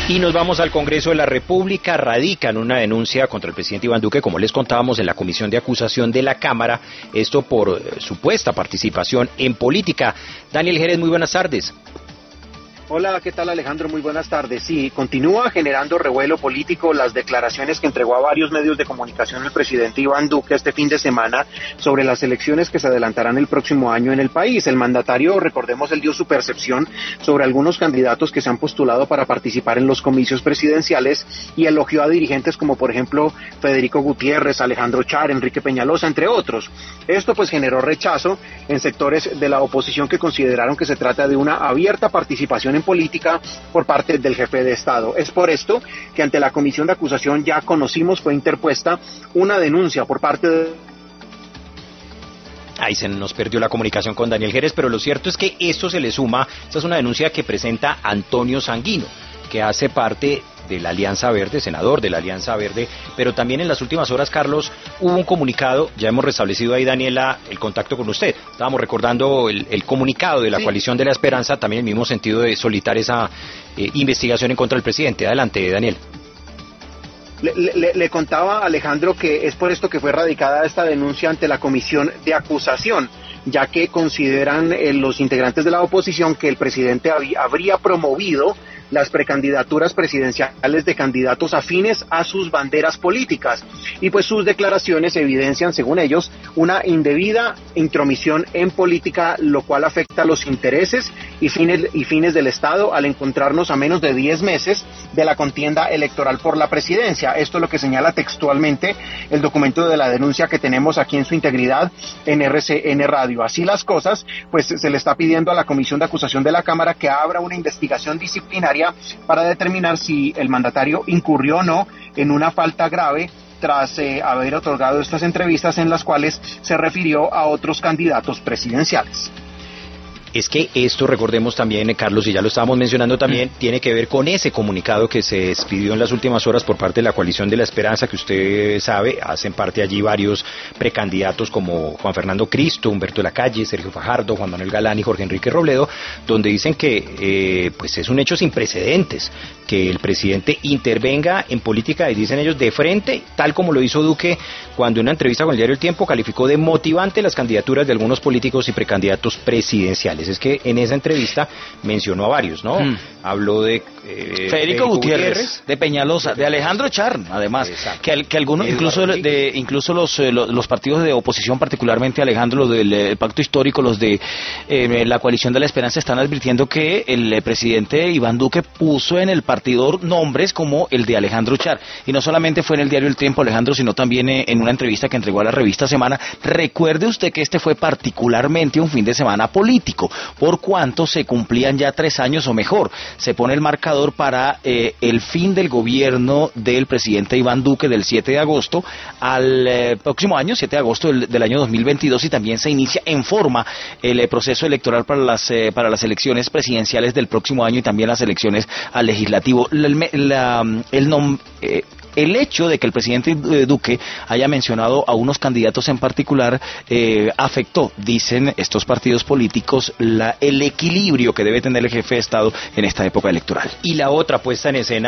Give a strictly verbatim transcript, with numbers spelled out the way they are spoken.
Y nos vamos al Congreso de la República. Radican una denuncia contra el presidente Iván Duque, como les contábamos, en la Comisión de Acusación de la Cámara, esto por eh, supuesta participación en política. Daniel Jerez, muy buenas tardes. Hola, ¿qué tal, Alejandro? Muy buenas tardes. Sí, continúa generando revuelo político las declaraciones que entregó a varios medios de comunicación el presidente Iván Duque este fin de semana sobre las elecciones que se adelantarán el próximo año en el país. El mandatario, recordemos, él dio su percepción sobre algunos candidatos que se han postulado para participar en los comicios presidenciales y elogió a dirigentes como, por ejemplo, Federico Gutiérrez, Alejandro Char, Enrique Peñalosa, entre otros. Esto pues generó rechazo en sectores de la oposición que consideraron que se trata de una abierta participación en política por parte del jefe de Estado. Es por esto que ante la Comisión de Acusación ya conocimos fue interpuesta una denuncia por parte de... Ahí se nos perdió la comunicación con Daniel Jerez, pero lo cierto es que esto se le suma, esta es una denuncia que presenta Antonio Sanguino, que hace parte de la Alianza Verde, senador de la Alianza Verde, pero también en las últimas horas, Carlos, hubo un comunicado, ya hemos restablecido ahí, Daniela, el contacto con usted, estábamos recordando el, el comunicado de la sí. Coalición de la Esperanza, también en el mismo sentido de solicitar esa eh, investigación en contra del presidente. Adelante, Daniel. Le, le, le contaba a Alejandro que es por esto que fue radicada esta denuncia ante la Comisión de Acusación, ya que consideran eh, los integrantes de la oposición que el presidente había, habría promovido las precandidaturas presidenciales de candidatos afines a sus banderas políticas, y pues sus declaraciones evidencian, según ellos, una indebida intromisión en política, lo cual afecta los intereses y fines, y fines del Estado al encontrarnos a menos de diez meses de la contienda electoral por la presidencia. Esto es lo que señala textualmente el documento de la denuncia que tenemos aquí en su integridad en R C N Radio. Así las cosas, pues se le está pidiendo a la Comisión de Acusación de la Cámara que abra una investigación disciplinaria para determinar si el mandatario incurrió o no en una falta grave tras eh, haber otorgado estas entrevistas en las cuales se refirió a otros candidatos presidenciales. Es que esto, recordemos también, Carlos, y ya lo estábamos mencionando también, mm. tiene que ver con ese comunicado que se expidió en las últimas horas por parte de la Coalición de la Esperanza, que usted sabe, hacen parte allí varios precandidatos como Juan Fernando Cristo, Humberto de la Calle, Sergio Fajardo, Juan Manuel Galán y Jorge Enrique Robledo, donde dicen que eh, pues es un hecho sin precedentes, que el presidente intervenga en política, y dicen ellos, de frente, tal como lo hizo Duque cuando en una entrevista con el diario El Tiempo calificó de motivante las candidaturas de algunos políticos y precandidatos presidenciales. Es que en esa entrevista mencionó a varios, ¿no? Mm. Habló de eh, Federico Gutiérrez, Gutiérrez, de Peñalosa, de Alejandro Char, además, Exacto. que, que algunos, incluso de, de incluso los, los los partidos de oposición, particularmente Alejandro, los del el Pacto Histórico, los de eh, la Coalición de la Esperanza, están advirtiendo que el eh, presidente Iván Duque puso en el partidor nombres como el de Alejandro Char, y no solamente fue en el diario El Tiempo, Alejandro, sino también eh, en una entrevista que entregó a la revista Semana. Recuerde usted que este fue particularmente un fin de semana político, por cuanto se cumplían ya tres años o mejor. Se pone el marcador para eh, el fin del gobierno del presidente Iván Duque del siete de agosto al eh, próximo año, siete de agosto del, del año dos mil veintidós, y también se inicia en forma el eh, proceso electoral para las eh, para las elecciones presidenciales del próximo año y también las elecciones al legislativo. La, la, el nom, eh, El hecho de que el presidente Duque haya mencionado a unos candidatos en particular eh, afectó, dicen estos partidos políticos, la, el equilibrio que debe tener el jefe de Estado en esta época electoral. Y la otra puesta en escena